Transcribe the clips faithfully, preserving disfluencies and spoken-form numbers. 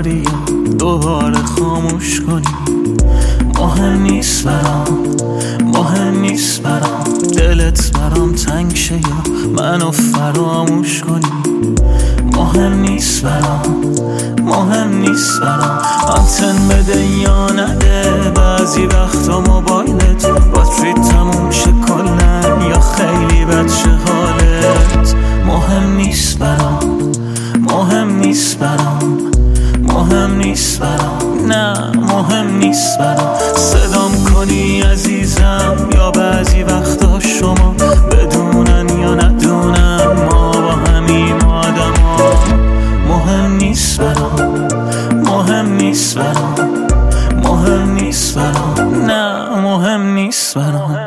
داری یا دوباره خاموش کنی. مهم نیست برام، مهم نیست برام دلت برام تنگ شه یا منو فراموش کنی. مهم نیست برام، مهم نیست برام آنتن بده یا نده. بعضی وقتا موبایلت باتری تموم شه کلن یا خیلی بد شه حالت. مهم نیست برام، مهم نیست برام، مهم نیست برام، نه مهم نیست برام. صدام کنی عزیزم یا بعضی وقتا شما بدونن یا ندونن ما با همیم آدما. مهم نیست برام، مهم نیست برام، مهم نیست برام، نه مهم نیست برام.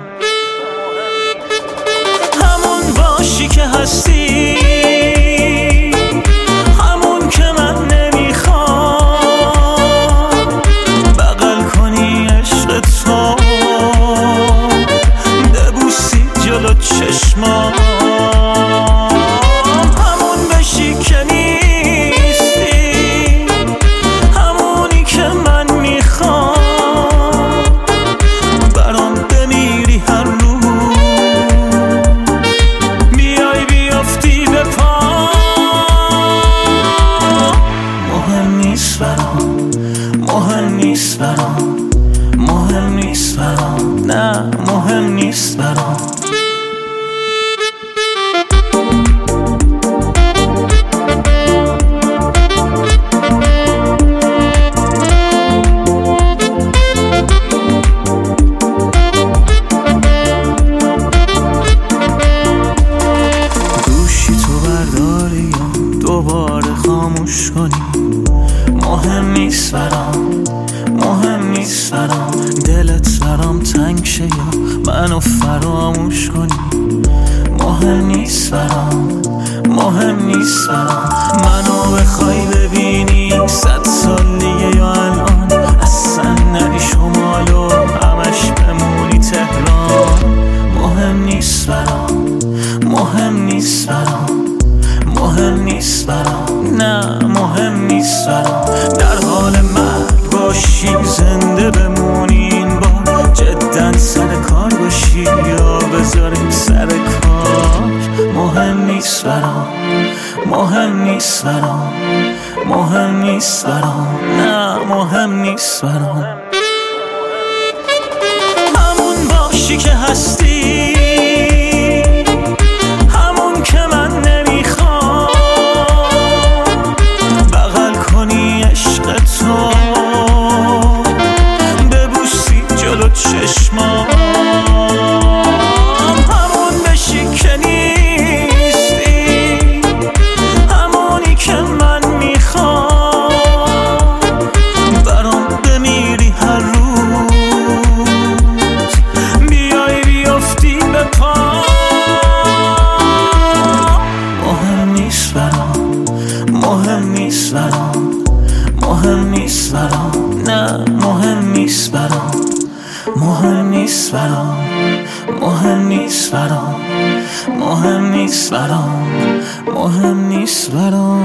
همون باشی که هستی، همون که من نمیخوام. بغل کنی عشق تو، ببوسی جلو چشمام. همون بشی که نیستی، همونی که من میخوام. برام بمیری هر روز، بیای بیافتی به پا. مهم نیست برام، مهم نیست برام، مهم نیست برام، نه مهم نیست برام. گوشی تو برداری یا دوباره خاموش کنی. مهم نیست برام، مهم نیست برام دلت برام تنگ شه یا منو فراموش کنی. مهم نیست برام، مهم نیست برام منو بخوای ببینی صد سال دیگه یا الان. اصلا نری شمال و همش بمونی تهران. مهم نیست برام، مهم نیست برام، مهم نیست برام، نه مهم نیست برام. در حال مرگ باشی، زنده بمونی این بار. جدا سر کار باشی یا بذاریم سر کار. مهم نیست برام، مهم نیست برام، مهم نیست برام، نه مهم نیست برام. همون باشی که هستی، همون که من نمیخوام. بغل کنی عشق تو، ببوسی جلو چشمام. همون بشی که نیستی، همونی که من میخوام. برام بمیری هر روز، بیای بیافتی به پا. مهم نیست برام، مهم نیست برام، مهم نیست برام، نه مهم نیست برام. مهم نیست برام، مهم نیست برام، مهم نیست برام، مهم نیست برام.